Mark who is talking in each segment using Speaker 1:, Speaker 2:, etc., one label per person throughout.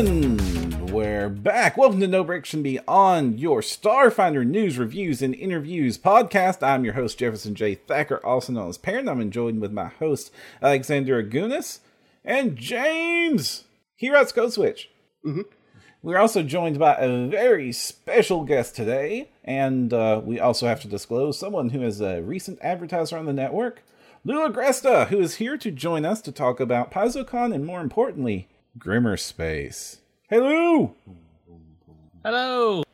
Speaker 1: And we're back. Welcome to No Break Should Be On, your Starfinder news, reviews, and interviews podcast. I'm your host, Jefferson J. Thacker, also known as Parent. I'm joined with my host, Alexander Agunas, and James here at Code Switch. We're also joined by a very special guest today, and we also have to disclose someone who is a recent advertiser on the network, Lou Agresta, who is here to join us to talk about PaizoCon and, more importantly, Grimmerspace. Hey, Lou!
Speaker 2: Hello!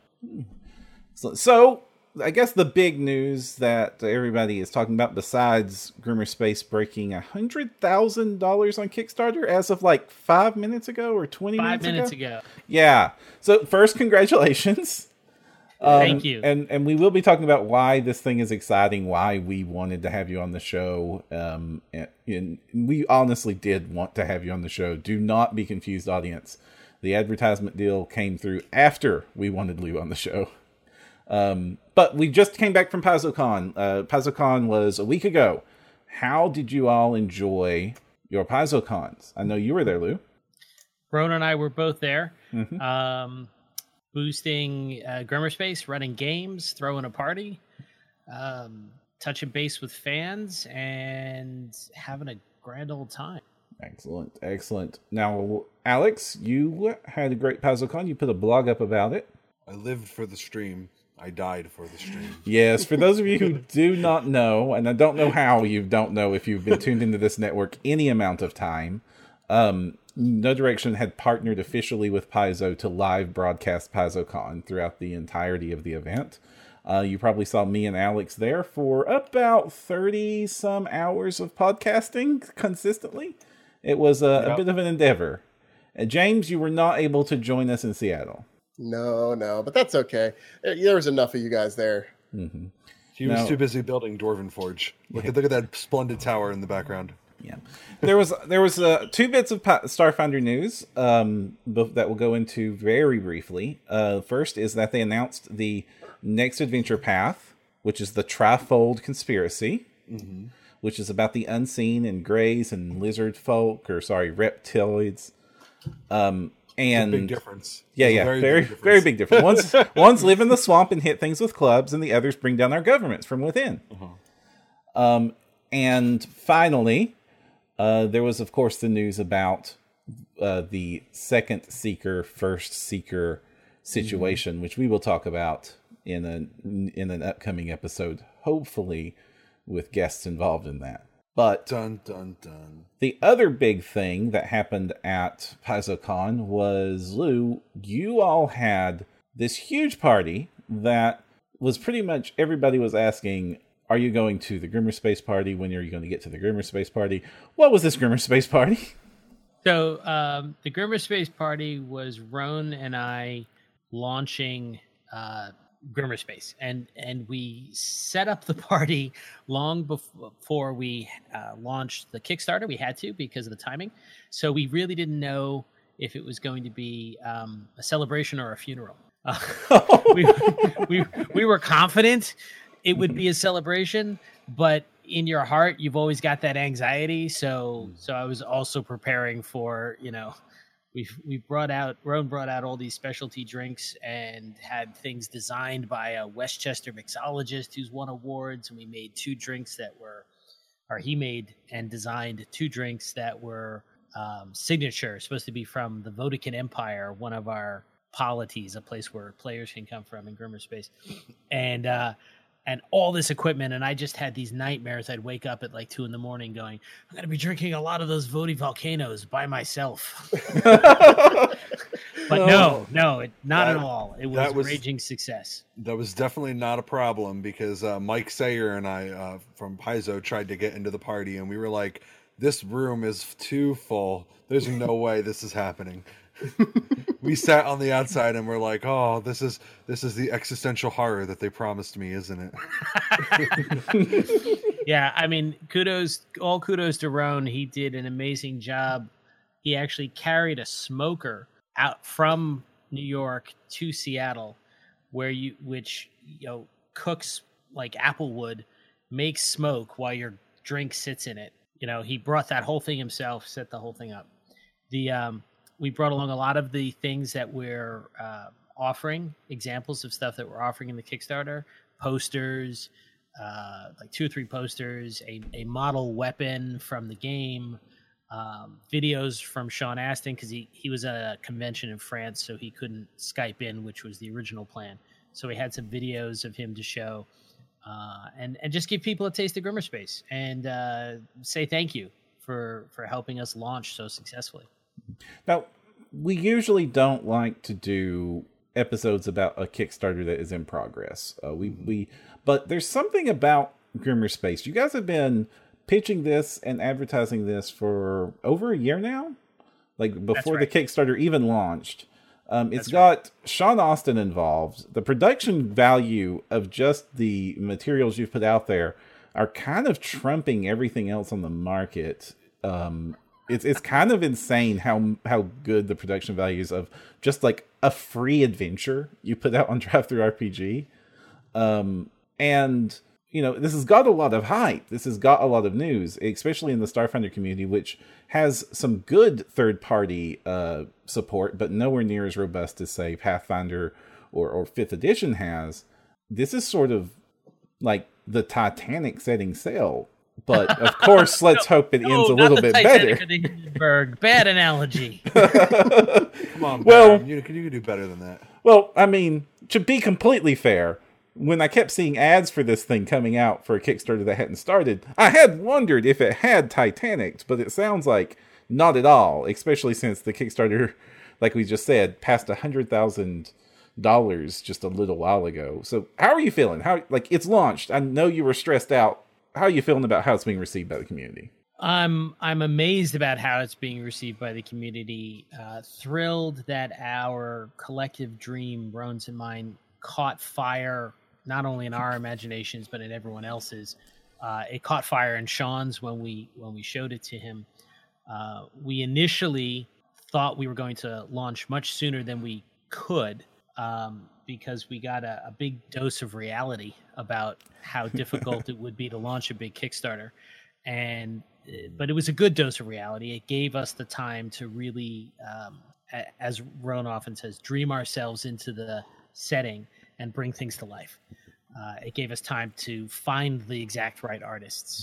Speaker 1: So, I guess the big news that everybody is talking about, besides Grimmerspace breaking $100,000 on Kickstarter as of like 5 minutes ago or 20 minutes ago?
Speaker 2: 5 minutes ago.
Speaker 1: Yeah. So, first, congratulations.
Speaker 2: Thank you.
Speaker 1: And we will be talking about why this thing is exciting, why we wanted to have you on the show. And we honestly did want to have you on the show. Do not be confused, audience. The advertisement deal came through after we wanted Lou on the show. But we just came back from PaizoCon. PaizoCon was a week ago. How did you all enjoy your PaizoCons? I know you were there, Lou.
Speaker 2: Ron and I were both there.
Speaker 1: Mm-hmm.
Speaker 2: Boosting Grimmerspace, running games, throwing a party, touching base with fans, and having a grand old time.
Speaker 1: Excellent, excellent. Now, Alex, you had a great PaizoCon. You put a blog up about it.
Speaker 3: I lived for the stream. I died for the stream.
Speaker 1: Yes, for those of you who do not know, and I don't know how you don't know if you've been tuned into this network any amount of time, No Direction had partnered officially with Paizo to live broadcast PaizoCon throughout the entirety of the event. You probably saw me and Alex there for about 30-some hours of podcasting consistently. It was a bit of an endeavor. James, you were not able to join us in Seattle.
Speaker 4: No, but that's okay. There was enough of you guys there.
Speaker 1: Mm-hmm.
Speaker 3: He was too busy building Dwarven Forge. Look at that splendid tower in the background.
Speaker 1: Yeah, there was 2 bits of Starfinder news that we'll go into very briefly. First is that they announced the next adventure path, which is the Trifold Conspiracy, which is about the unseen and greys and lizard folk, reptiloids. And
Speaker 3: it's a big difference.
Speaker 1: Yeah, very big difference. Ones live in the swamp and hit things with clubs, and the others bring down our governments from within. And finally, there was, of course, the news about the second seeker, first seeker situation, which we will talk about in an upcoming episode, hopefully with guests involved in that. But
Speaker 3: dun, dun, dun.
Speaker 1: The other big thing that happened at PaizoCon was, Lou, you all had this huge party that was pretty much everybody was asking, are you going to the Grimmerspace party? When are you going to get to the Grimmerspace party? What was this Grimmerspace party?
Speaker 2: So the Grimmerspace party was Roan and I launching Grimmerspace, and we set up the party long before we launched the Kickstarter. We had to because of the timing, so we really didn't know if it was going to be a celebration or a funeral. We were confident it would be a celebration, but in your heart, you've always got that anxiety. So I was also preparing for, Roan brought out all these specialty drinks and had things designed by a Westchester mixologist who's won awards. And we made 2 drinks he made and designed 2 drinks that were signature, supposed to be from the Vodican Empire, one of our polities, a place where players can come from in Grimmerspace. And all this equipment, and I just had these nightmares. I'd wake up at like 2 a.m. going, I'm going to be drinking a lot of those Vodi Volcanoes by myself. But no, not at all. It was a raging success.
Speaker 3: That was definitely not a problem because Mike Sayer and I from Paizo tried to get into the party, and we were like, this room is too full. There's no way this is happening. We sat on the outside and we're like, oh, this is the existential horror that they promised me, isn't
Speaker 2: it? Yeah, I mean, kudos to Roan. He did an amazing job. He actually carried a smoker out from New York to Seattle, which cooks like apple wood, makes smoke while your drink sits in it. He brought that whole thing himself, set the whole thing up. we brought along a lot of the things that we're offering, examples of stuff that we're offering in the Kickstarter, posters, like 2 or 3 posters, a model weapon from the game, videos from Sean Astin, because he was at a convention in France, so he couldn't Skype in, which was the original plan. So we had some videos of him to show, and just give people a taste of Grimmerspace, and say thank you for helping us launch so successfully.
Speaker 1: Now, we usually don't like to do episodes about a Kickstarter that is in progress. But there's something about Grimmerspace. You guys have been pitching this and advertising this for over a year now, like before the Kickstarter even launched. It's got Sean Astin involved. The production value of just the materials you've put out there are kind of trumping everything else on the market. It's kind of insane how good the production values of just like a free adventure you put out on DriveThruRPG. And you know, this has got a lot of hype. This has got a lot of news, especially in the Starfinder community, which has some good third-party support, but nowhere near as robust as, say, Pathfinder or 5th edition has. This is sort of like the Titanic setting sail. But, of course, let's hope it ends a little bit better.
Speaker 2: Bad analogy.
Speaker 3: Come on, Baron. You can do better than that.
Speaker 1: Well, I mean, to be completely fair, when I kept seeing ads for this thing coming out for a Kickstarter that hadn't started, I had wondered if it had Titanic, but it sounds like not at all, especially since the Kickstarter, like we just said, passed $100,000 just a little while ago. So how are you feeling? It's launched. I know you were stressed out. How are you feeling about how it's being received by the community?
Speaker 2: I'm amazed about how it's being received by the community. Thrilled that our collective dream, Roan's and mine, caught fire, not only in our imaginations, but in everyone else's. It caught fire in Sean's when we showed it to him. We initially thought we were going to launch much sooner than we could, because we got a big dose of reality about how difficult it would be to launch a big Kickstarter. But it was a good dose of reality. It gave us the time to really, as Roan often says, dream ourselves into the setting and bring things to life. It gave us time to find the exact right artists.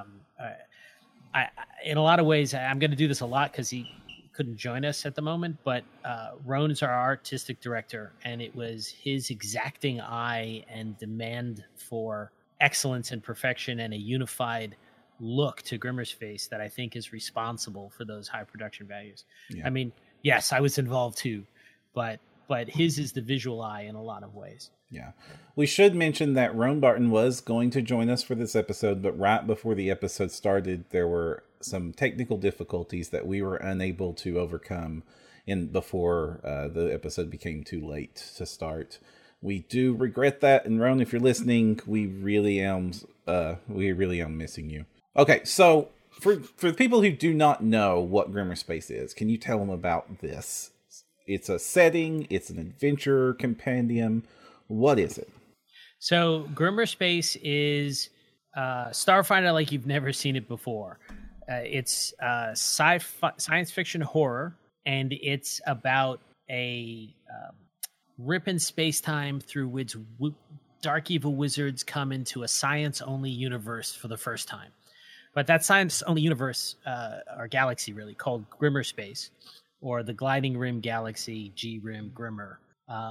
Speaker 2: In a lot of ways, I'm going to do this a lot because he couldn't join us at the moment, but Roan is our artistic director, and it was his exacting eye and demand for excellence and perfection and a unified look to Grimmerspace that I think is responsible for those high production values. Yeah. I mean, yes, I was involved too, but his is the visual eye in a lot of ways.
Speaker 1: Yeah. We should mention that Roan Barton was going to join us for this episode, but right before the episode started, there were some technical difficulties that we were unable to overcome before the episode became too late to start. We do regret that, and Roan, if you're listening, we really am missing you. Okay, so for the people who do not know what Grimmerspace is, can you tell them about this? It's a setting, it's an adventure compendium. What is it?
Speaker 2: So Grimmerspace is Starfinder like you've never seen it before. It's science fiction horror, and it's about a rip in space-time through which dark evil wizards come into a science-only universe for the first time. But that science-only universe, or galaxy really, called Grimmerspace, or the Gliding Rim Galaxy, G-Rim Grimmer,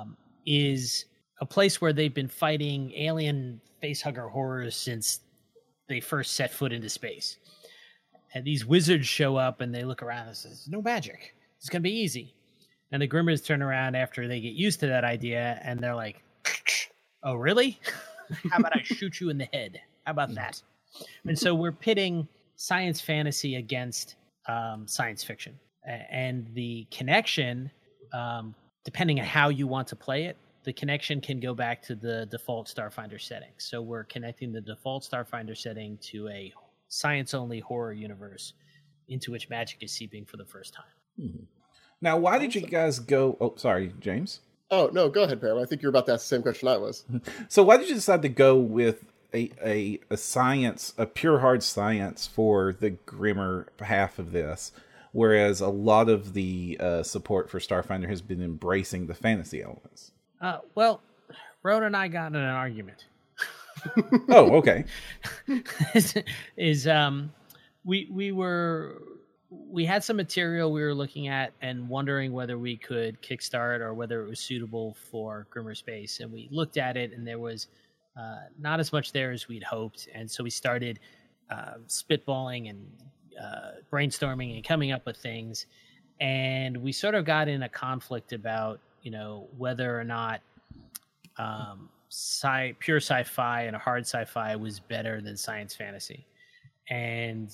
Speaker 2: is a place where they've been fighting alien facehugger horrors since they first set foot into space. And these wizards show up and they look around and say, no magic. It's going to be easy. And the Grimmers turn around after they get used to that idea and they're like, oh, really? How about I shoot you in the head? How about that? And so we're pitting science fantasy against science fiction. And the connection, depending on how you want to play it, the connection can go back to the default Starfinder setting. So we're connecting the default Starfinder setting to a science-only horror universe into which magic is seeping for the first time.
Speaker 1: Mm-hmm. Now, why did you guys go... Oh, sorry, James?
Speaker 4: Oh, no, go ahead, Pam. I think you're about to ask the same question I was.
Speaker 1: So why did you decide to go with a science, a pure hard science for the Grimmer half of this? whereas a lot of the support for Starfinder has been embracing the fantasy elements.
Speaker 2: Well, Rhoda and I got in an argument.
Speaker 1: Oh, okay.
Speaker 2: We had some material we were looking at and wondering whether we could kickstart or whether it was suitable for Grimmer Space. And we looked at it, and there was not as much there as we'd hoped. And so we started spitballing and brainstorming and coming up with things. And we sort of got in a conflict about, whether or not pure sci-fi and a hard sci-fi was better than science fantasy. And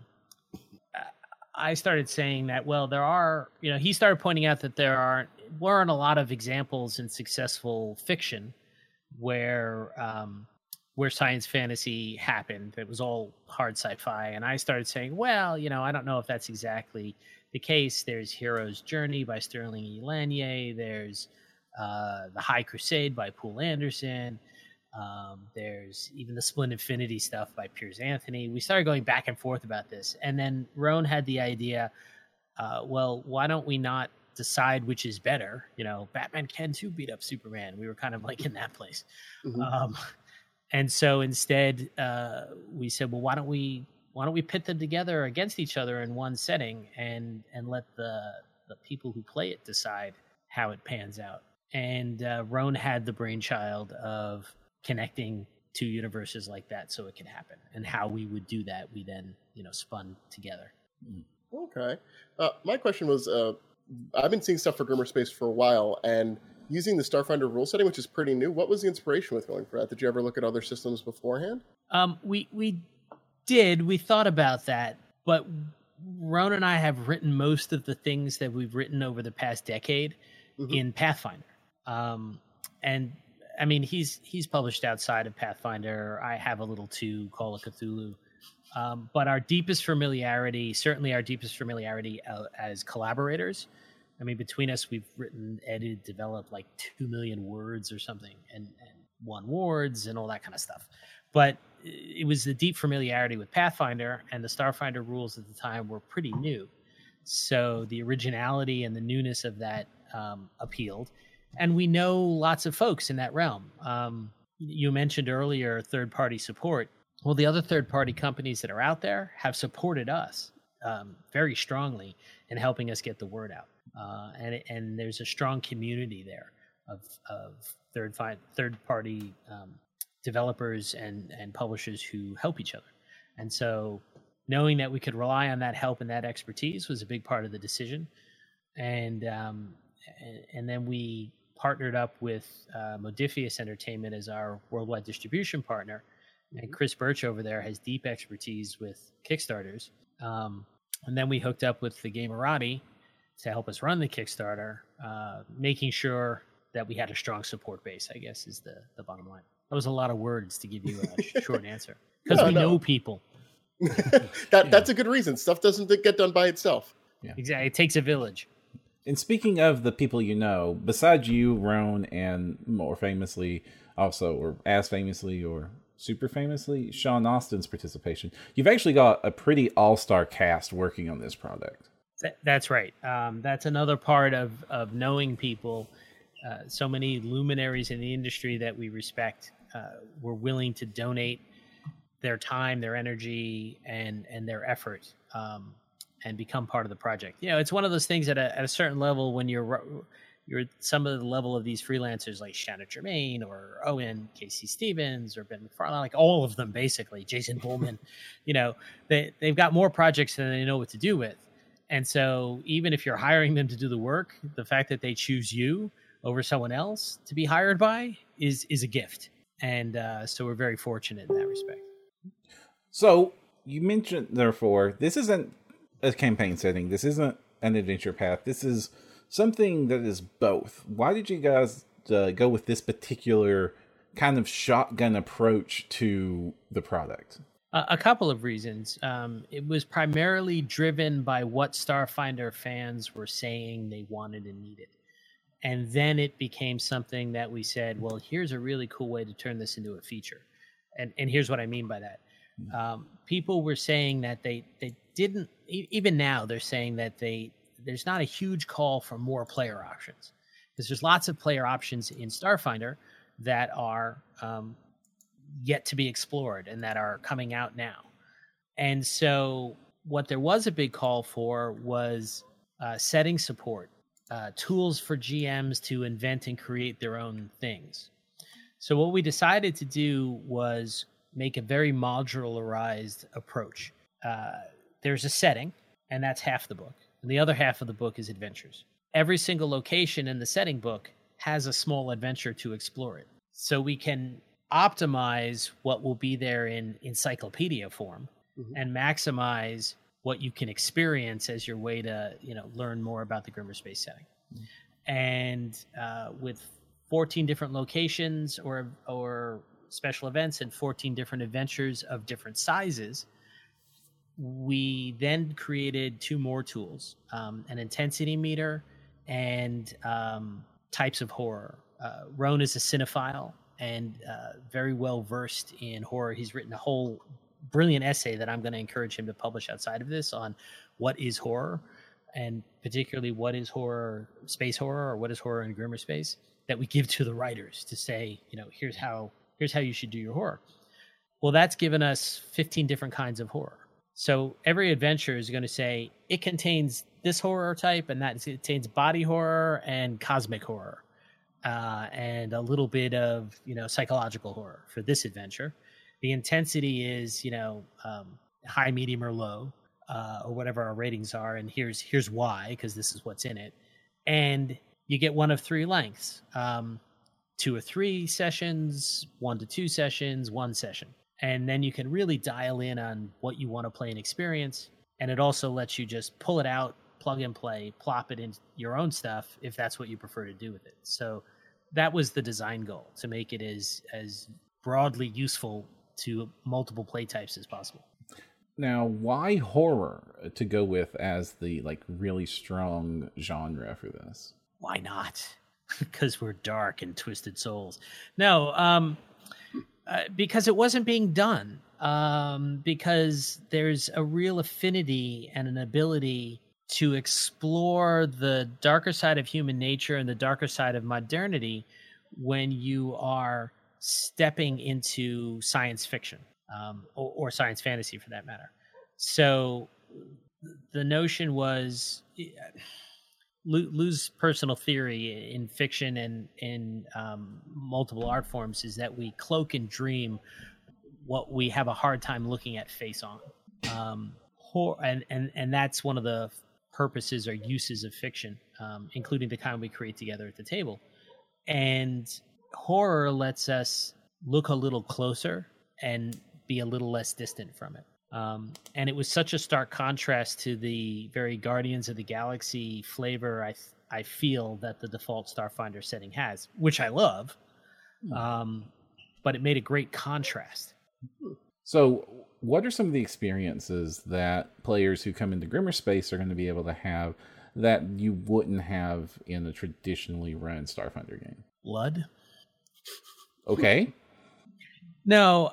Speaker 2: I started saying that, well, there are, he started pointing out that there weren't a lot of examples in successful fiction where science fantasy happened. It was all hard sci-fi. And I started saying, well, I don't know if that's exactly the case. There's Hero's Journey by Sterling E. Lanier. There's The High Crusade by Poul Anderson. There's even the Split Infinity stuff by Piers Anthony. We started going back and forth about this. And then Roan had the idea, well, why don't we not decide which is better? Batman can too beat up Superman. We were kind of like in that place. Mm-hmm. And so instead, we said, well, why don't we pit them together against each other in one setting and let the people who play it decide how it pans out. And Roan had the brainchild of connecting two universes like that so it could happen, and how we would do that. We then, spun together.
Speaker 4: Okay. My question was, I've been seeing stuff for Grimmer Space for a while, and using the Starfinder rule setting, which is pretty new. What was the inspiration with going for that? Did you ever look at other systems beforehand?
Speaker 2: We did. We thought about that, but Roan and I have written most of the things that we've written over the past decade in Pathfinder. And I mean, he's published outside of Pathfinder. I have a little too, Call of Cthulhu. But our deepest familiarity as collaborators, I mean, between us, we've written, edited, developed like 2 million words or something, and won awards and all that kind of stuff. But it was the deep familiarity with Pathfinder, and the Starfinder rules at the time were pretty new. So the originality and the newness of that appealed. And we know lots of folks in that realm. You mentioned earlier third-party support. Well, the other third-party companies that are out there have supported us very strongly in helping us get the word out. And there's a strong community there of third-party developers and publishers who help each other. And so knowing that we could rely on that help and that expertise was a big part of the decision. And then we partnered up with Modiphius Entertainment as our worldwide distribution partner. And Chris Birch over there has deep expertise with Kickstarters. And then we hooked up with the Gamerati to help us run the Kickstarter, making sure that we had a strong support base, I guess, is the bottom line. That was a lot of words to give you a short answer. Because we know people.
Speaker 4: That's a good reason. Stuff doesn't get done by itself.
Speaker 2: Yeah. Exactly. It takes a village.
Speaker 1: And speaking of the people you know, besides you, Roan, and more famously also, or as famously, or super famously, Sean Austin's participation, you've actually got a pretty all-star cast working on this product.
Speaker 2: That's right. That's another part of knowing people. So many luminaries in the industry that we respect were willing to donate their time, their energy, and their effort, and become part of the project. It's one of those things at a certain level when you're some of the level of these freelancers like Shanna Germain or Owen, Casey Stevens, or Ben McFarlane, like all of them basically, Jason Bullman, they've got more projects than they know what to do with. And so even if you're hiring them to do the work, the fact that they choose you over someone else to be hired by is a gift. And so we're very fortunate in that respect.
Speaker 1: So you mentioned, therefore, this isn't a campaign setting. This isn't an adventure path. This is something that is both. Why did you guys go with this particular kind of shotgun approach to the product?
Speaker 2: A couple of reasons. It was primarily driven by what Starfinder fans were saying they wanted and needed. And then it became something that we said, well, here's a really cool way to turn this into a feature. And here's what I mean by that. People were saying that they didn't, even now they're saying that there's not a huge call for more player options, because there's lots of player options in Starfinder that are yet to be explored and that are coming out now. And so what there was a big call for was setting support, tools for GMs to invent and create their own things. So what we decided to do was make a very modularized approach. There's a setting, and that's half the book. And the other half of the book is adventures. Every single location in the setting book has a small adventure to explore it. So we can optimize what will be there in encyclopedia form, and maximize what you can experience as your way to, learn more about the Grimmer Space setting. And with 14 different locations or special events and 14 different adventures of different sizes, we then created 2 more tools, an intensity meter and types of horror. Roan is a cinephile and very well versed in horror. He's written a whole brilliant essay that I'm going to encourage him to publish outside of this on what is horror, and particularly what is horror, space horror, or what is horror in Grimmer Space, that we give to the writers to say, here's how you should do your horror. Well, that's given us 15 different kinds of horror. So every adventure is going to say it contains this horror type, and that contains body horror and cosmic horror, and a little bit of psychological horror for this adventure. The intensity is high, medium, or low, or whatever our ratings are, and here's why, because this is what's in it. And you get one of 3 lengths: 2 or 3 sessions, 1 to 2 sessions, 1 session. And then you can really dial in on what you want to play and experience. And it also lets you just pull it out, plug and play, plop it in your own stuff if that's what you prefer to do with it. So that was the design goal, to make it as broadly useful to multiple play types as possible.
Speaker 1: Now, why horror to go with as the really strong genre for this?
Speaker 2: Why not? Because we're dark and twisted souls. No, because it wasn't being done. Because there's a real affinity and an ability to explore the darker side of human nature and the darker side of modernity when you are stepping into science fiction, or science fantasy for that matter. So the notion was, Lou's personal theory in fiction and in multiple art forms is that we cloak and dream what we have a hard time looking at face on. And that's one of the purposes or uses of fiction, including the kind we create together at the table. And horror lets us look a little closer and be a little less distant from it. And it was such a stark contrast to the very Guardians of the Galaxy flavor I feel that the default Starfinder setting has, which I love, but it made a great contrast.
Speaker 1: So what are some of the experiences that players who come into Grimmer Space are going to be able to have that you wouldn't have in a traditionally run Starfinder game?
Speaker 2: Blood?
Speaker 1: Okay.
Speaker 2: No,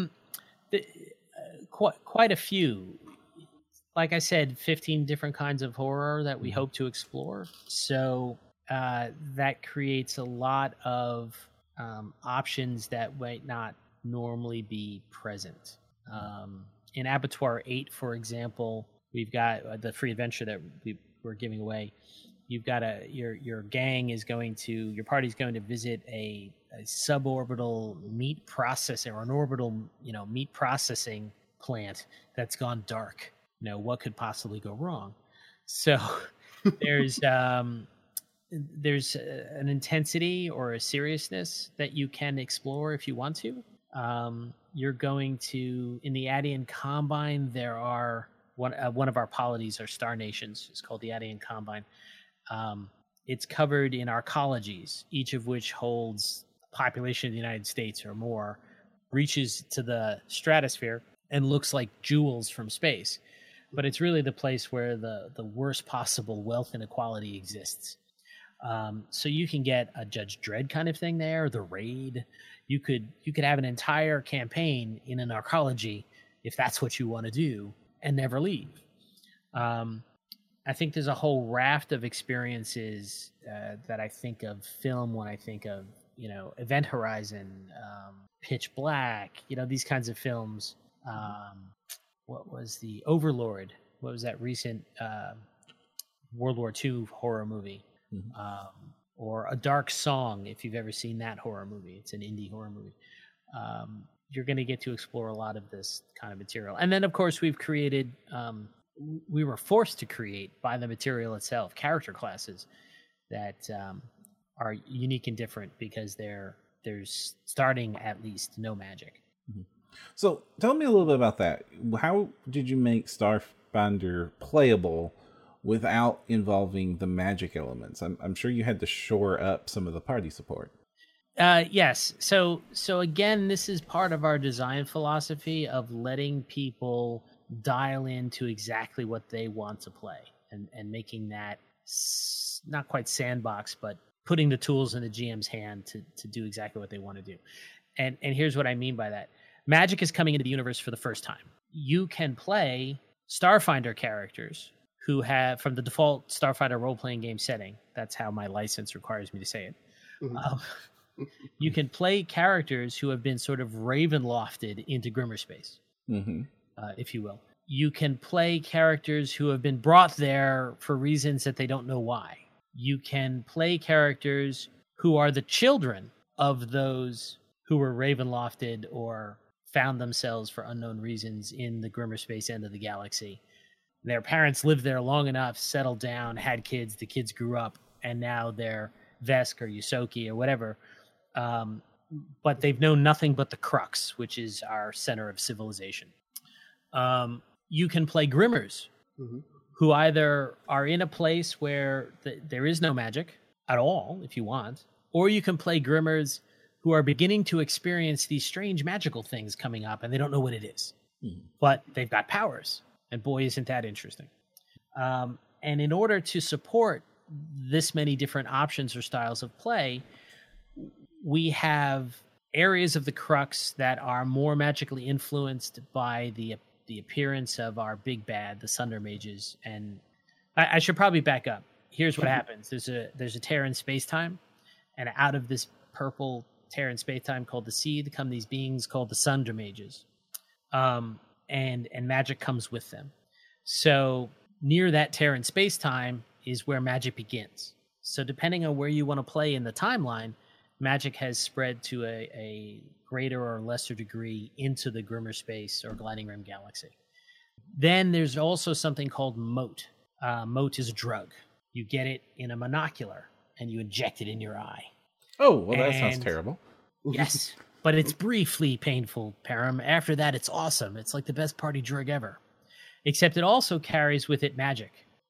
Speaker 2: quite a few. Like I said, 15 different kinds of horror that we hope to explore. So that creates a lot of options that might not normally be present. In Abattoir 8, for example, we've got the free adventure that we're giving away. You've got your gang is going to, your party's going to visit a suborbital meat processing, or an orbital, meat processing plant that's gone dark. What could possibly go wrong? So there's an intensity or a seriousness that you can explore if you want to. You're going to, in the Adian Combine, there are one of our polities are star nations. It's called the Adian Combine. It's covered in arcologies, each of which holds the population of the United States or more, reaches to the stratosphere, and looks like jewels from space. But it's really the place where the worst possible wealth inequality exists. So you can get a Judge Dredd kind of thing there, the Raid. You could have an entire campaign in an arcology if that's what you want to do, and never leave. I think there's a whole raft of experiences that I think of film when I think of, Event Horizon, Pitch Black, these kinds of films. What was the Overlord? What was that recent World War II horror movie? Or A Dark Song, if you've ever seen that horror movie. It's an indie horror movie. You're going to get to explore a lot of this kind of material. And then, of course, we've created, we were forced to create by the material itself, character classes that are unique and different because there's starting at least no magic.
Speaker 1: So tell me a little bit about that. How did you make Starfinder playable without involving the magic elements? I'm sure you had to shore up some of the party support.
Speaker 2: Yes. So again, this is part of our design philosophy of letting people dial into exactly what they want to play and making that not quite sandbox, but putting the tools in the GM's hand to do exactly what they want to do. And here's what I mean by that. Magic is coming into the universe for the first time. You can play Starfinder characters who have, from the default Starfinder role-playing game setting, that's how my license requires me to say it. You can play characters who have been sort of Ravenlofted into Grimmerspace, if you will. You can play characters who have been brought there for reasons that they don't know why. You can play characters who are the children of those who were Ravenlofted or found themselves for unknown reasons in the Grimmerspace end of the galaxy. Their parents lived there long enough, settled down, had kids, the kids grew up, and now they're Vesk or Yusoki or whatever. But they've known nothing but the Crux, which is our center of civilization. You can play Grimmers, who either are in a place where there is no magic at all, if you want, or you can play Grimmers who are beginning to experience these strange magical things coming up, and they don't know what it is. But they've got powers, and boy, isn't that interesting. And in order to support this many different options or styles of play, we have areas of the Crux that are more magically influenced by the appearance of our big bad, the Sunder Mages. And I should probably back up. Here's what happens. There's a tear in space-time, and out of this purple tear in space-time called the Seed come these beings called the Sunder Mages. And magic comes with them. So near that tear in space-time is where magic begins. So depending on where you want to play in the timeline, magic has spread to a greater or lesser degree into the Grimmerspace or Gliding Rim galaxy. Then there's also something called Mote. Mote is a drug. You get it in a monocular, and you inject it in your eye.
Speaker 1: Oh, well, that sounds terrible.
Speaker 2: Yes, but it's briefly painful, Param. After that, it's awesome. It's like the best party drug ever. Except it also carries with it magic.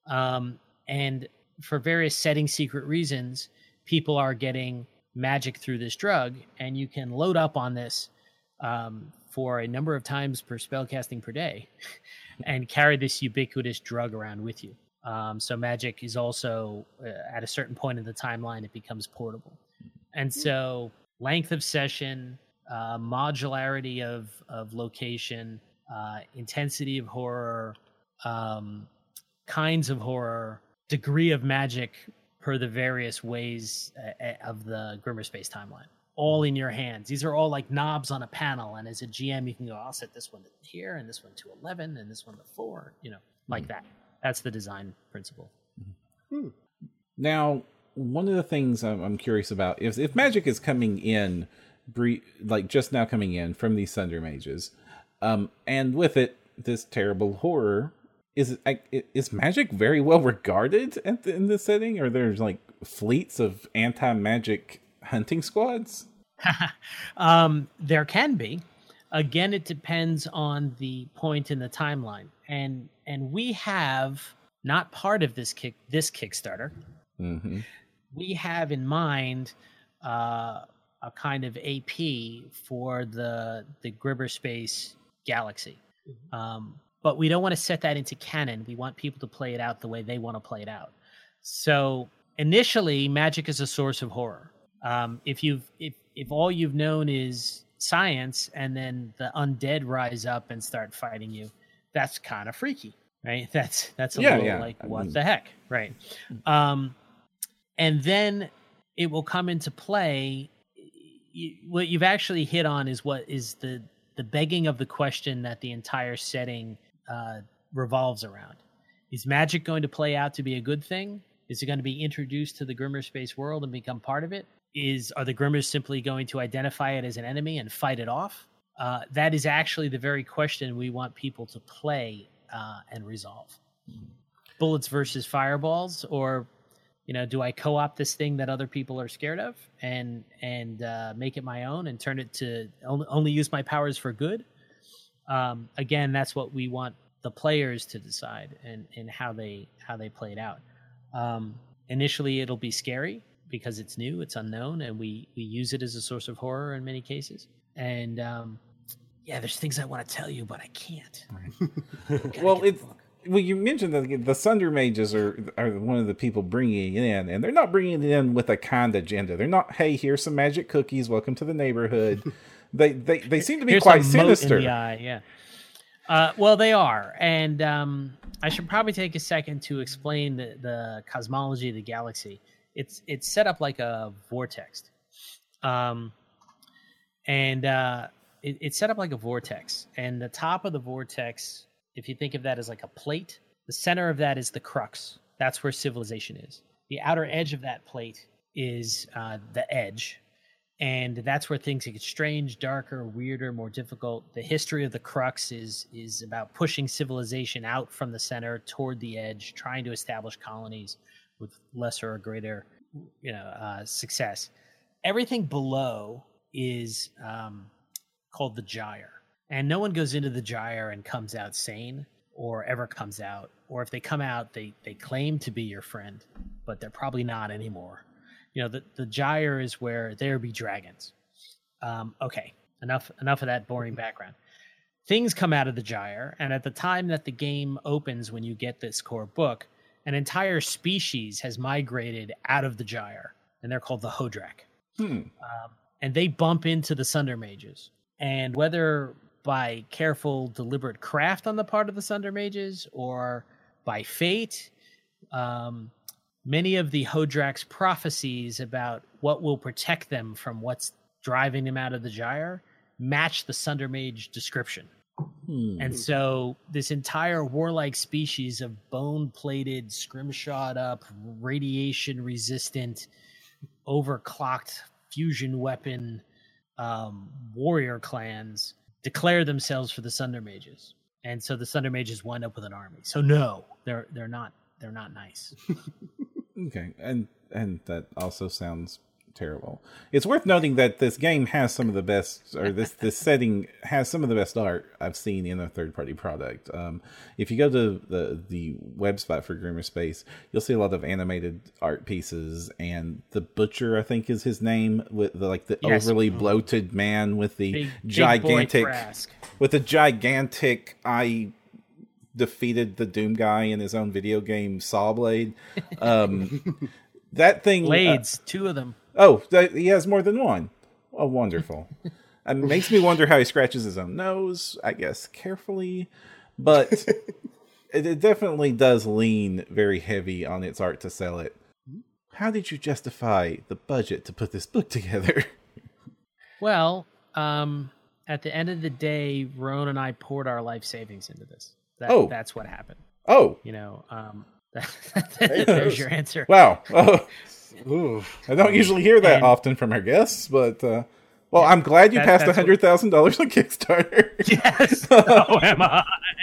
Speaker 2: And for various setting secret reasons, people are getting magic through this drug, and you can load up on this for a number of times per spellcasting per day and carry this ubiquitous drug around with you. So magic is also, at a certain point in the timeline, it becomes portable. And so length of session, modularity of location, intensity of horror, kinds of horror, degree of magic per the various ways of the Grimmerspace timeline, all in your hands. These are all like knobs on a panel, and as a GM, you can go, I'll set this one to here, and this one to 11, and this one to 4, like that. That's the design principle.
Speaker 1: Now, one of the things I'm curious about is if magic is coming in, like just now coming in from these Sunder Mages, and with it, this terrible horror, is magic very well regarded in this setting? Or there's like fleets of anti-magic hunting squads?
Speaker 2: There can be. Again, it depends on the point in the timeline, and we have not part of this Kickstarter. We have in mind a kind of AP for the Grimmerspace galaxy. But we don't want to set that into canon. We want people to play it out the way they want to play it out. So initially, magic is a source of horror. If all you've known is science and then the undead rise up and start fighting you, that's kind of freaky, right? That's a little like, what the heck, right? And then it will come into play. What you've actually hit on is what is the begging of the question that the entire setting revolves around. Is magic going to play out to be a good thing? Is it going to be introduced to the Grimmerspace world and become part of it? Are the Grimmers simply going to identify it as an enemy and fight it off? That is actually the very question we want people to play and resolve. Bullets versus fireballs, or do I co-opt this thing that other people are scared of and make it my own and turn it to only use my powers for good? Again, that's what we want the players to decide and how they play it out. Initially, it'll be scary because it's new, it's unknown, and we use it as a source of horror in many cases. And there's things I want to tell you, but I can't.
Speaker 1: Right. Well, you mentioned that the Sunder Mages are one of the people bringing it in, and they're not bringing it in with a kind agenda. They're not, hey, here's some magic cookies, welcome to the neighborhood. They seem to be quite sinister.
Speaker 2: In the eye, yeah. Well, they are, and I should probably take a second to explain the cosmology of the galaxy. It's set up like a vortex, it's set up like a vortex, and the top of the vortex, if you think of that as like a plate, the center of that is the crux. That's where civilization is. The outer edge of that plate is the edge, and that's where things get strange, darker, weirder, more difficult. The history of the crux is about pushing civilization out from the center toward the edge, trying to establish colonies with lesser or greater success. Everything below is called the gyre. And no one goes into the gyre and comes out sane or ever comes out. Or if they come out, they claim to be your friend, but they're probably not anymore. The gyre is where there be dragons. Okay, enough of that boring background. Things come out of the gyre, and at the time that the game opens, when you get this core book, an entire species has migrated out of the gyre, and they're called the Hodrak. And they bump into the Sunder Mages. And whether by careful, deliberate craft on the part of the Sunder Mages or by fate, many of the Hodrak's prophecies about what will protect them from what's driving them out of the gyre match the Sunder Mage description. And so this entire warlike species of bone-plated, scrimshawed up, radiation-resistant, overclocked fusion weapon warrior clans declare themselves for the Sunder Mages, and so the Sunder Mages wind up with an army. So no, they're not nice.
Speaker 1: Okay, and that also sounds terrible. It's worth noting that this game has some of the best, or this setting has some of the best art I've seen in a third-party product. If you go to the website for Grimmerspace, you'll see a lot of animated art pieces, and the Butcher, I think is his name, with the overly bloated man with the gigantic I defeated the Doom guy in his own video game Sawblade. That thing,
Speaker 2: blades, two of them.
Speaker 1: Oh, he has more than one. Oh, wonderful. It makes me wonder how he scratches his own nose, I guess, carefully. But it definitely does lean very heavy on its art to sell it. How did you justify the budget to put this book together?
Speaker 2: Well, at the end of the day, Roan and I poured our life savings into this. That's what happened.
Speaker 1: Oh.
Speaker 2: There's your answer.
Speaker 1: Wow. Ooh, I don't usually hear that often from our guests, but I'm glad you passed $100,000 on Kickstarter.
Speaker 2: Yes, so am I.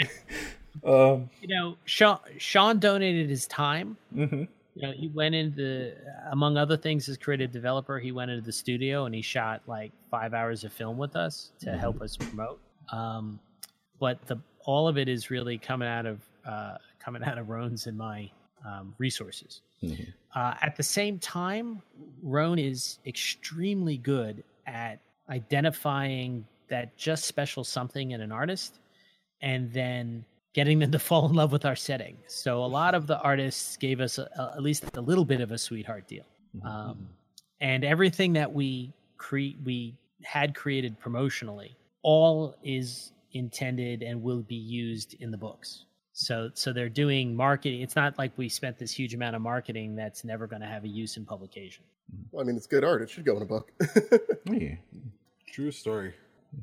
Speaker 2: Sean donated his time. Mm-hmm. He went into, among other things, as creative developer, he went into the studio and he shot like 5 hours of film with us to help us promote. But all of it is really coming out of Roan's and my resources. Mm-hmm. At the same time, Roan is extremely good at identifying that just special something in an artist and then getting them to fall in love with our setting. So a lot of the artists gave us at least a little bit of a sweetheart deal. Mm-hmm. And everything that we had created promotionally, all is intended and will be used in the books. So they're doing marketing. It's not like we spent this huge amount of marketing that's never going to have a use in publication.
Speaker 4: Well, I mean, it's good art. It should go in a book.
Speaker 1: Yeah.
Speaker 3: True story.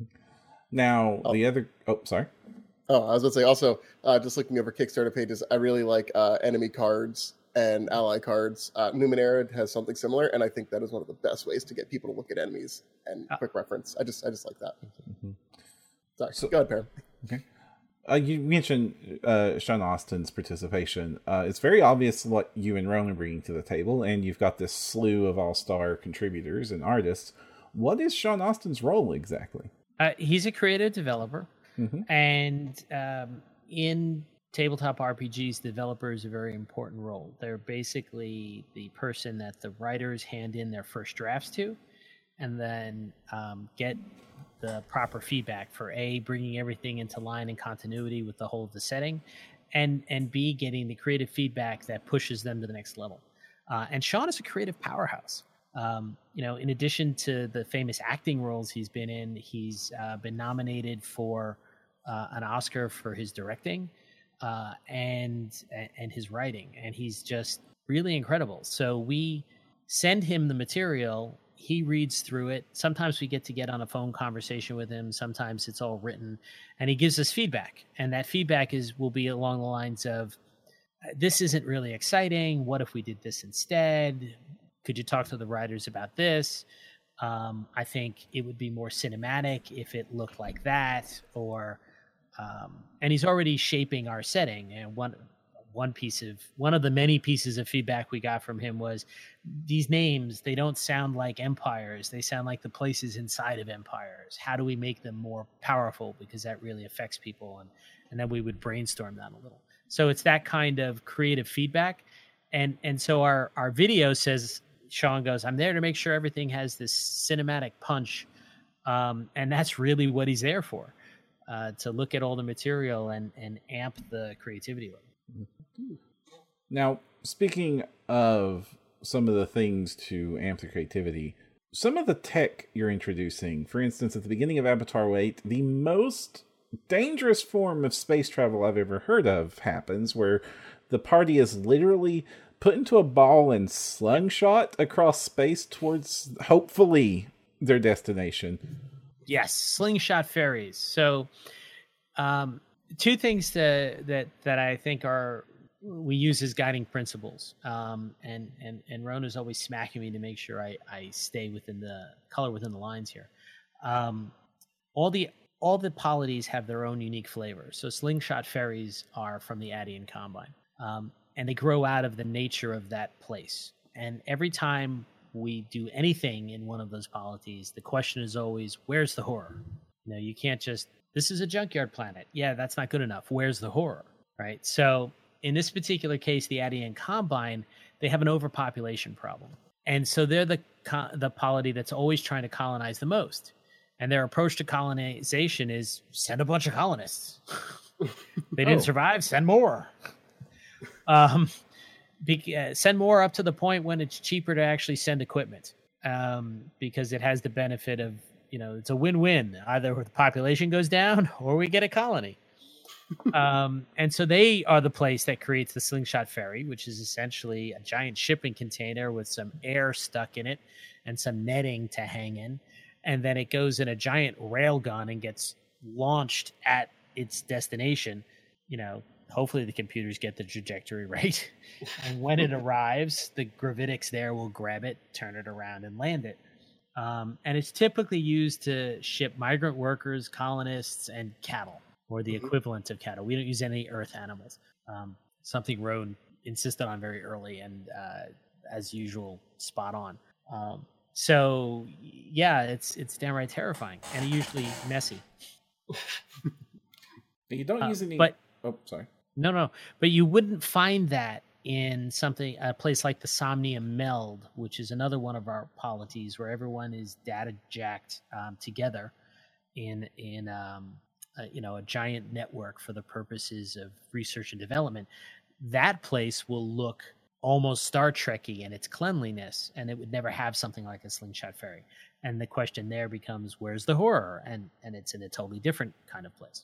Speaker 1: Now, the other... Oh, sorry.
Speaker 4: Oh, I was going to say, also, just looking over Kickstarter pages, I really like enemy cards and ally cards. Numenera has something similar, and I think that is one of the best ways to get people to look at enemies and quick reference. I just like that. Mm-hmm. Sorry, so, go ahead, Perrin.
Speaker 1: Okay. You mentioned Sean Austin's participation. It's very obvious what you and Ron are bringing to the table, and you've got this slew of all-star contributors and artists. What is Sean Austin's role exactly?
Speaker 2: He's a creative developer, and in tabletop RPGs, developer is a very important role. They're basically the person that the writers hand in their first drafts to, and then get the proper feedback for A, bringing everything into line and continuity with the whole of the setting, and B, getting the creative feedback that pushes them to the next level. And Sean is a creative powerhouse. In addition to the famous acting roles he's been in, he's been nominated for an Oscar for his directing and his writing, and he's just really incredible. So we send him the material. He reads through it. Sometimes we get on a phone conversation with him. Sometimes it's all written, and he gives us feedback. And that feedback will be along the lines of, this isn't really exciting. What if we did this instead? Could you talk to the writers about this? I think it would be more cinematic if it looked like that, and he's already shaping our setting. And one of the many pieces of feedback we got from him was, these names, they don't sound like empires. They sound like the places inside of empires. How do we make them more powerful? Because that really affects people. And then we would brainstorm that a little. So it's that kind of creative feedback. And so our video says, Sean goes, I'm there to make sure everything has this cinematic punch. And that's really what he's there for, to look at all the material and amp the creativity level.
Speaker 1: Now, speaking of some of the things to amp the creativity, some of the tech you're introducing, for instance, at the beginning of Avatar 8, the most dangerous form of space travel I've ever heard of happens, where the party is literally put into a ball and slingshot across space towards, hopefully, their destination.
Speaker 2: Yes, slingshot ferries. So, two things that I think we use as guiding principles. And Rona's always smacking me to make sure I stay within the color within the lines here. All the polities have their own unique flavor. So slingshot ferries are from the Adian Combine, and they grow out of the nature of that place. And every time we do anything in one of those polities, the question is always, where's the horror? You can't just, this is a junkyard planet. Yeah, that's not good enough. Where's the horror? Right? So in this particular case, the Adian Combine, they have an overpopulation problem. And so they're the polity that's always trying to colonize the most. And their approach to colonization is send a bunch of colonists. They didn't survive, send more. Send more up to the point when it's cheaper to actually send equipment, because it has the benefit of, it's a win-win. Either the population goes down or we get a colony. And so they are the place that creates the slingshot ferry, which is essentially a giant shipping container with some air stuck in it and some netting to hang in. And then it goes in a giant rail gun and gets launched at its destination. Hopefully the computers get the trajectory right. And when it arrives, the gravitics there will grab it, turn it around, and land it. And it's typically used to ship migrant workers, colonists, and cattle, or the equivalent of cattle. We don't use any earth animals. Something Roan insisted on very early, and as usual, spot on. So yeah, it's downright terrifying and usually messy.
Speaker 1: You don't use any. Oh, sorry.
Speaker 2: No. But you wouldn't find that in a place like the Somnium Meld, which is another one of our polities where everyone is data jacked together in a giant network for the purposes of research and development. That place will look almost Star Trekky in its cleanliness, and it would never have something like a Slingshot Ferry. And the question there becomes, where's the horror? And it's in a totally different kind of place.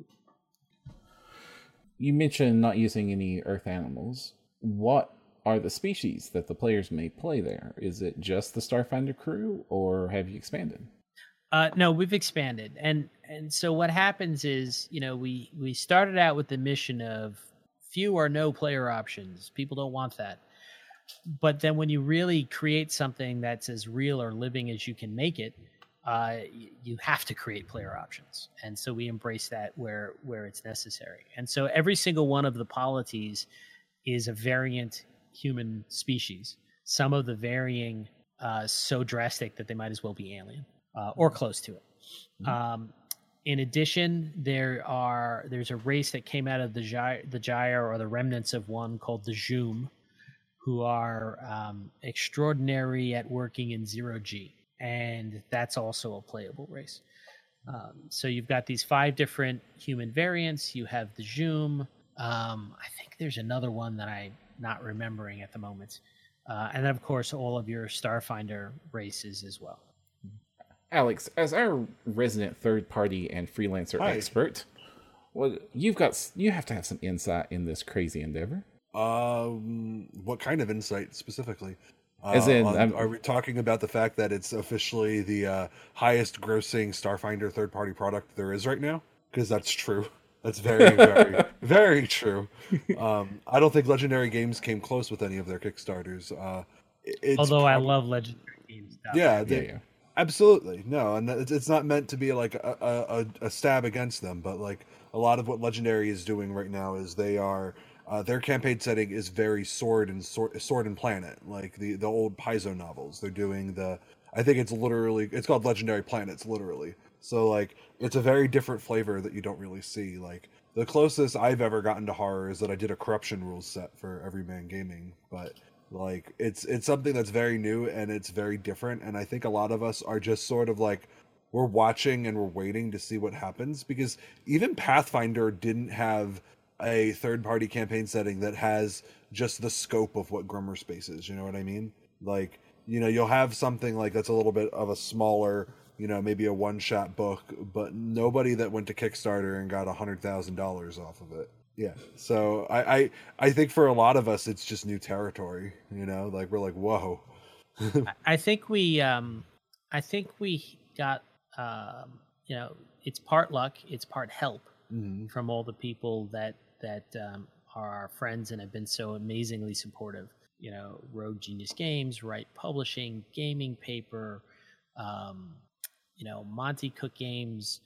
Speaker 1: You mentioned not using any Earth animals. What are the species that the players may play there? Is it just the Starfinder crew, or have you expanded?
Speaker 2: No, we've expanded, and so what happens is, we started out with the mission of few or no player options. People don't want that. But then when you really create something that's as real or living as you can make it, you have to create player options. And so we embrace that where it's necessary. And so every single one of the polities is a variant human species. Some of the varying so drastic that they might as well be alien or close to it. Mm-hmm. In addition, there's a race that came out of the Gyre or the remnants of one called the Joom, who are extraordinary at working in zero-G, and that's also a playable race. So you've got these 5 different human variants. You have the Joom. I think there's another one that I'm not remembering at the moment. And then, of course, all of your Starfinder races as well.
Speaker 1: Alex, as our resident third-party and freelancer expert, you have to have some insight in this crazy endeavor.
Speaker 3: What kind of insight specifically?
Speaker 1: As in,
Speaker 3: are we talking about the fact that it's officially the highest-grossing Starfinder third-party product there is right now? Because that's true. That's very, very, very true. I don't think Legendary Games came close with any of their Kickstarters.
Speaker 2: Although I love Legendary Games stuff.
Speaker 3: Yeah. Absolutely. No, and it's not meant to be like a stab against them, but like a lot of what Legendary is doing right now is they are their campaign setting is very Sword and Planet, like the old Paizo novels. They're doing I think it's called Legendary Planets, literally. So like it's a very different flavor that you don't really see. Like the closest I've ever gotten to horror is that I did a Corruption rules set for Everyman Gaming, but like it's something that's very new and it's very different, and I think a lot of us are just sort of like we're watching and we're waiting to see what happens, because even Pathfinder didn't have a third-party campaign setting that has just the scope of what Grimmerspace is, you know what I mean? Like, you'll have something like that's a little bit of a smaller, maybe a one-shot book, but nobody that went to Kickstarter and got $100,000 off of it. Yeah, so I think for a lot of us it's just new territory, like we're like, whoa.
Speaker 2: I think we got it's part luck, it's part help from all the people that are our friends and have been so amazingly supportive. Rogue Genius Games, Wright Publishing, Gaming Paper, Monty Cook Games,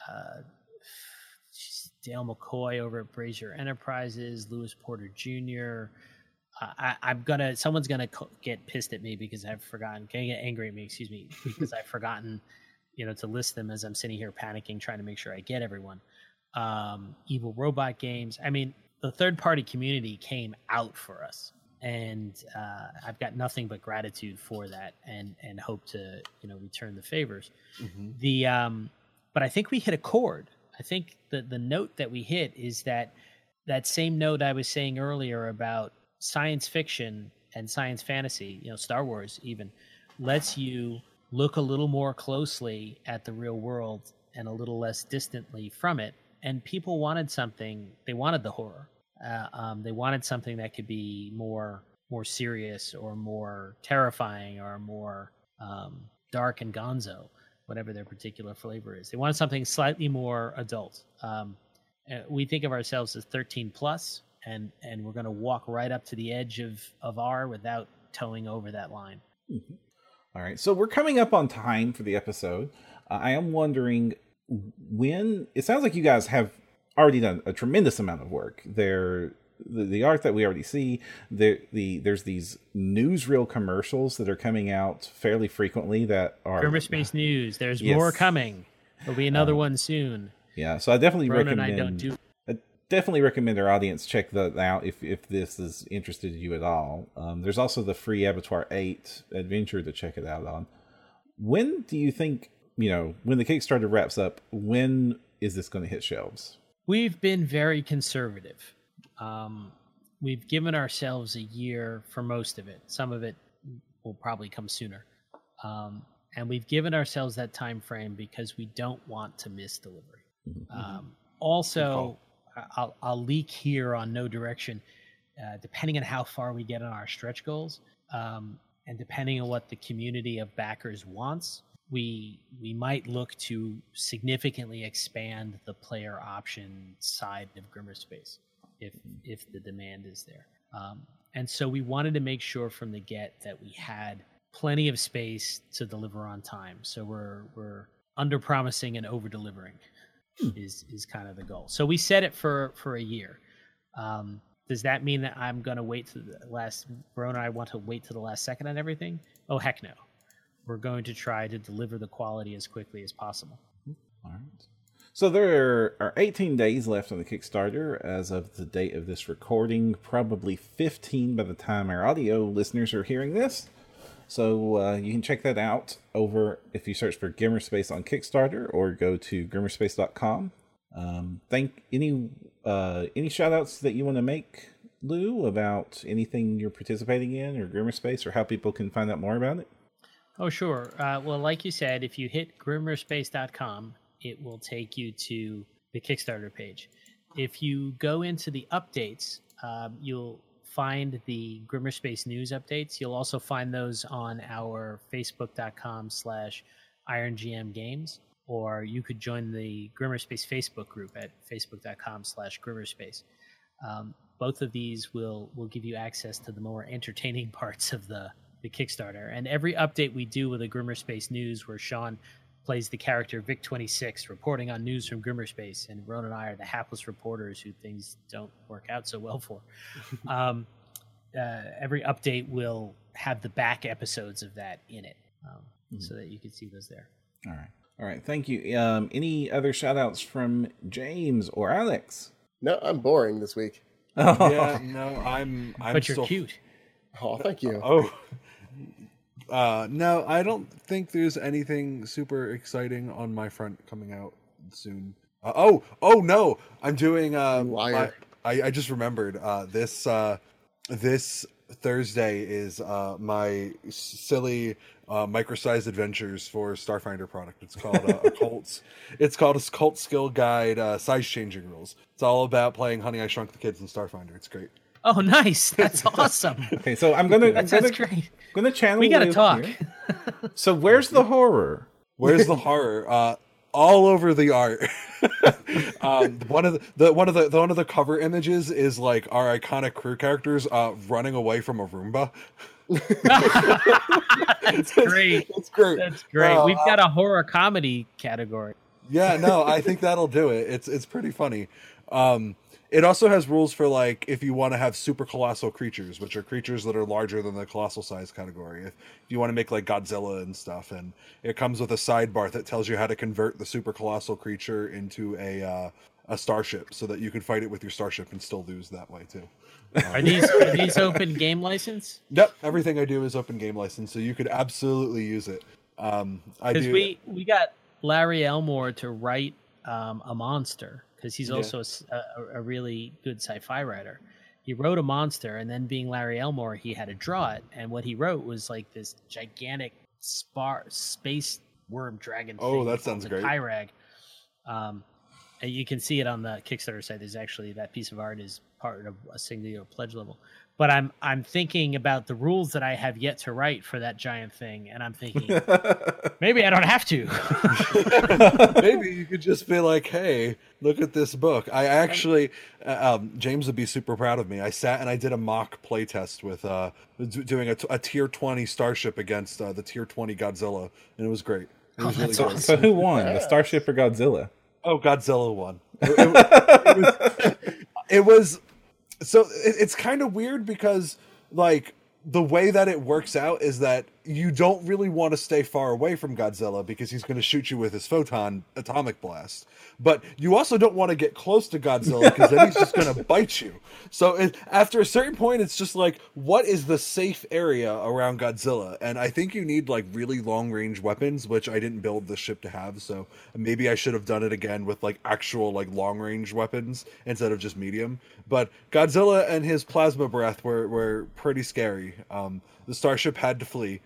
Speaker 2: Dale McCoy over at Brazier Enterprises, Lewis Porter Jr. Someone's gonna get pissed at me because I've forgotten. Can get angry at me? Excuse me, because I've forgotten, to list them as I'm sitting here panicking, trying to make sure I get everyone. Evil Robot Games. I mean, the third-party community came out for us, and I've got nothing but gratitude for that, and hope to return the favors. Mm-hmm. But I think we hit a chord. I think the note that we hit is that same note I was saying earlier about science fiction and science fantasy, Star Wars even, lets you look a little more closely at the real world and a little less distantly from it. And people wanted something, they wanted the horror. They wanted something that could be more serious or more terrifying or more dark and gonzo, whatever their particular flavor is. They wanted something slightly more adult. We think of ourselves as 13 plus, and we're going to walk right up to the edge of R without towing over that line.
Speaker 1: Mm-hmm. All right. So we're coming up on time for the episode. I am wondering when, it sounds like you guys have already done a tremendous amount of work. The art that we already see, there's these newsreel commercials that are coming out fairly frequently that are
Speaker 2: Grimmerspace News. There's more coming. There'll be another one soon.
Speaker 1: Yeah, so I definitely recommend.
Speaker 2: I
Speaker 1: definitely recommend our audience check that out if this is interested in you at all. There's also the free Abattoir 8 adventure to check it out on. When do you think, when the Kickstarter wraps up, when is this going to hit shelves?
Speaker 2: We've been very conservative. we've given ourselves a year for most of it. Some of it will probably come sooner. And we've given ourselves that time frame because we don't want to miss delivery. Also, I'll leak here on No Direction, depending on how far we get on our stretch goals, and depending on what the community of backers wants, we might look to significantly expand the player option side of Grimmerspace if the demand is there. And so we wanted to make sure from the get that we had plenty of space to deliver on time. So we're under promising and over delivering is kind of the goal. So we set it for a year. Does that mean that I'm going to wait to the last? Verona and I want to wait to the last second on everything? Oh, heck no. We're going to try to deliver the quality as quickly as possible.
Speaker 1: All right. So there are 18 days left on the Kickstarter as of the date of this recording, probably 15 by the time our audio listeners are hearing this. So you can check that out over if you search for Grimmerspace on Kickstarter or go to grimmerspace.com. Any shout outs that you want to make, Lou, about anything you're participating in or Grimmerspace, or how people can find out more about it?
Speaker 2: Oh, sure. Well, like you said, if you hit grimmerspace.com, it will take you to the Kickstarter page. If you go into the updates, you'll find the Grimmerspace news updates. You'll also find those on our facebook.com/IronGMGames, or you could join the Grimmerspace Facebook group at facebook.com/Grimmerspace. Both of these will give you access to the more entertaining parts of the Kickstarter. And every update we do with the Grimmerspace news, where Sean plays the character Vic-26, reporting on news from Grimmerspace, and Ron and I are the hapless reporters who things don't work out so well for. Every update will have the back episodes of that in it, so that you can see those there.
Speaker 1: All right. Thank you. Any other shout outs from James or Alex?
Speaker 4: No, I'm boring this week.
Speaker 3: Yeah, no, I'm
Speaker 2: But you're cute.
Speaker 4: Oh, thank you.
Speaker 3: No, I don't think there's anything super exciting on my front coming out soon. Oh no, I'm doing.
Speaker 4: Liar.
Speaker 3: I just remembered. This Thursday is my silly micro-sized adventures for Starfinder product. It's called a Colts. It's called a Cult Skill Guide size changing rules. It's all about playing Honey, I Shrunk the Kids in Starfinder. It's great.
Speaker 2: Oh, nice! That's awesome.
Speaker 1: Okay, so I'm gonna
Speaker 2: great.
Speaker 1: Gonna channel.
Speaker 2: We gotta
Speaker 1: Lou
Speaker 2: talk.
Speaker 1: here. So where's the horror?
Speaker 3: Where's the horror? All over the art. One of the cover images is like our iconic crew characters running away from a Roomba.
Speaker 2: That's great.
Speaker 3: It's great.
Speaker 2: That's great. We've got a horror comedy category.
Speaker 3: Yeah, no, I think that'll do it. It's pretty funny. It also has rules for, like, if you want to have super colossal creatures, which are creatures that are larger than the colossal size category. If you want to make, like, Godzilla and stuff. And it comes with a sidebar that tells you how to convert the super colossal creature into a starship so that you can fight it with your starship and still lose that way, too.
Speaker 2: Are these open game license?
Speaker 3: Yep, everything I do is open game license, so you could absolutely use it.
Speaker 2: Because we got Larry Elmore to write a monster, because he's also a really good sci-fi writer. He wrote a monster, and then being Larry Elmore, he had to draw it. And what he wrote was like this gigantic space worm dragon thing.
Speaker 3: Oh, that sounds great.
Speaker 2: Kyrag. And you can see it on the Kickstarter site. There's actually that piece of art is part of a singular pledge level. But I'm thinking about the rules that I have yet to write for that giant thing, and I'm thinking maybe I don't have to.
Speaker 3: Maybe you could just be like, "Hey, look at this book." I actually, James would be super proud of me. I sat and I did a mock playtest with doing a tier 20 starship against the tier 20 Godzilla, and it was great. It was really good.
Speaker 1: So who won, the Starship or Godzilla?
Speaker 3: Oh, Godzilla won. It was. So it's kind of weird because, like, the way that it works out is that you don't really want to stay far away from Godzilla because he's going to shoot you with his photon atomic blast. But you also don't want to get close to Godzilla because then he's just going to bite you. So after a certain point, it's just like, what is the safe area around Godzilla? And I think you need like really long range weapons, which I didn't build the ship to have. So maybe I should have done it again with like actual like long range weapons instead of just medium. But Godzilla and his plasma breath were pretty scary. The starship had to flee.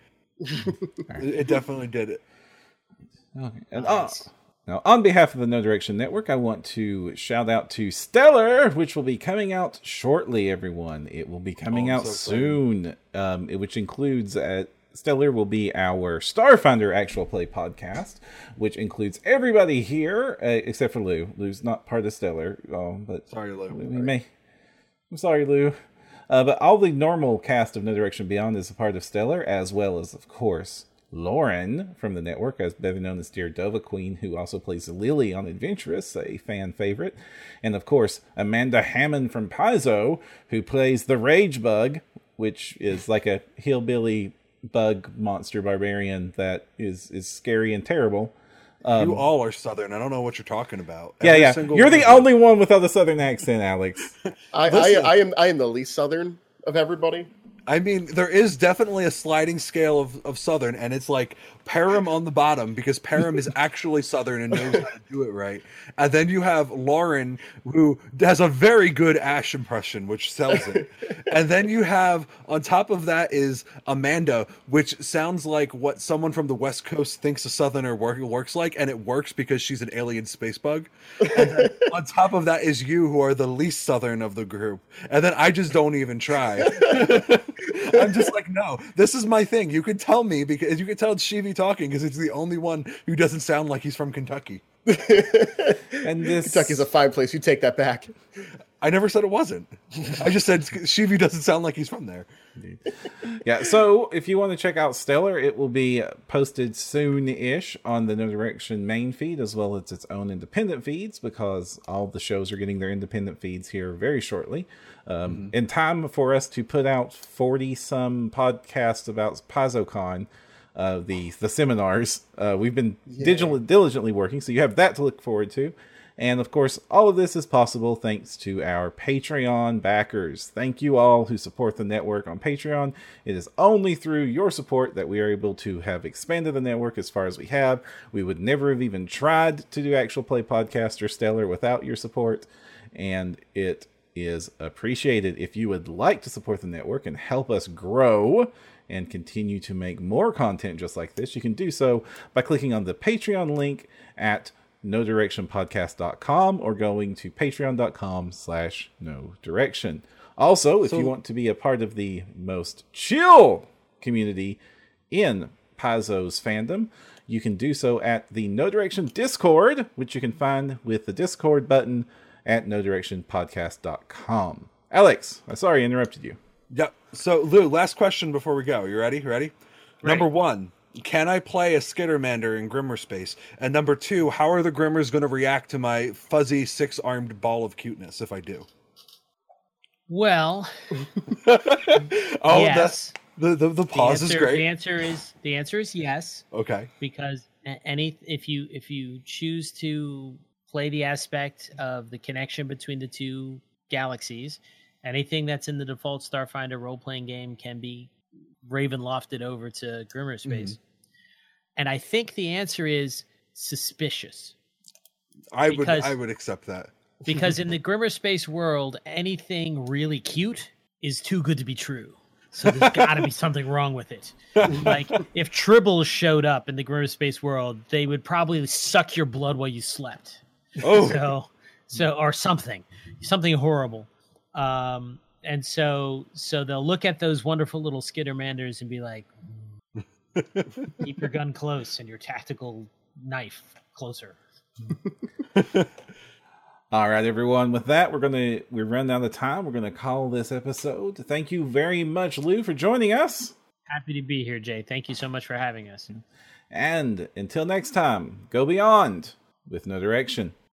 Speaker 3: It definitely did it.
Speaker 1: Okay. And now, on behalf of the No Direction Network, I want to shout out to Stellar, which will be coming out shortly, everyone. It will be coming out soon, which includes... Stellar will be our Starfinder actual play podcast, which includes everybody here, except for Lou. Lou's not part of Stellar. But
Speaker 3: sorry, Lou.
Speaker 1: I'm sorry, Lou. But all the normal cast of No Direction Beyond is a part of Stellar, as well as, of course, Lauren from the network, as better known as Dear Dova Queen, who also plays Lily on Adventurous, a fan favorite. And, of course, Amanda Hammond from Paizo, who plays the Rage Bug, which is like a hillbilly bug monster barbarian that is scary and terrible.
Speaker 3: You all are Southern. I don't know what you're talking about.
Speaker 1: Yeah. You're the only one without a Southern accent, Alex.
Speaker 4: I am the least Southern of everybody.
Speaker 3: I mean, there is definitely a sliding scale of Southern, and it's like Parham on the bottom, because Parham is actually Southern and knows how to do it right. And then you have Lauren, who has a very good Ash impression, which sells it. And then you have, on top of that, is Amanda, which sounds like what someone from the West Coast thinks a Southerner works like, and it works because she's an alien space bug. And then on top of that is you, who are the least Southern of the group. And then I just don't even try. I'm just like, no, this is my thing. You could tell me, because you could tell it's Shivi talking, because it's the only one who doesn't sound like he's from Kentucky.
Speaker 1: And
Speaker 4: Kentucky's a fine place. You take that back.
Speaker 3: I never said it wasn't. I just said Shivi doesn't sound like he's from there.
Speaker 1: Yeah, so if you want to check out Stellar, it will be posted soon-ish on the No Direction main feed, as well as its own independent feeds, because all the shows are getting their independent feeds here very shortly. In time for us to put out 40-some podcasts about PaizoCon, the seminars. We've been diligently working, so you have that to look forward to. And of course, all of this is possible thanks to our Patreon backers. Thank you all who support the network on Patreon. It is only through your support that we are able to have expanded the network as far as we have. We would never have even tried to do Actual Play Podcast or Stellar without your support, and it is appreciated. If you would like to support the network and help us grow and continue to make more content just like this, you can do so by clicking on the Patreon link at nodirectionpodcast.com or going to patreon.com/nodirection. Also, if you want to be a part of the most chill community in Paizo's fandom, you can do so at the No Direction Discord, which you can find with the Discord button at nodirectionpodcast.com. Alex, I'm sorry I interrupted you.
Speaker 3: Yep. So, Lou, last question before we go. You ready? Right. Number one, can I play a Skittermander in Grimmer Space? And number two, how are the Grimmers going to react to my fuzzy six-armed ball of cuteness if I do?
Speaker 2: Well,
Speaker 3: yes. The pause is great.
Speaker 2: The answer is yes.
Speaker 3: Okay.
Speaker 2: Because if you choose to play the aspect of the connection between the two galaxies, anything that's in the default Starfinder role-playing game can be Ravenlofted over to Grimmer Space. And I think the answer is suspicious.
Speaker 3: I would accept that.
Speaker 2: Because in the Grimmer Space world, anything really cute is too good to be true. So there's got to be something wrong with it. Like, if Tribbles showed up in the Grimmer Space world, they would probably suck your blood while you slept.
Speaker 3: Oh.
Speaker 2: So or something horrible. And so they'll look at those wonderful little Skittermanders and be like, keep your gun close and your tactical knife closer.
Speaker 1: All right, everyone. With that, we've run out of time. We're going to call this episode. Thank you very much, Lou, for joining us.
Speaker 2: Happy to be here, Jay. Thank you so much for having us.
Speaker 1: And until next time, go beyond with No Direction.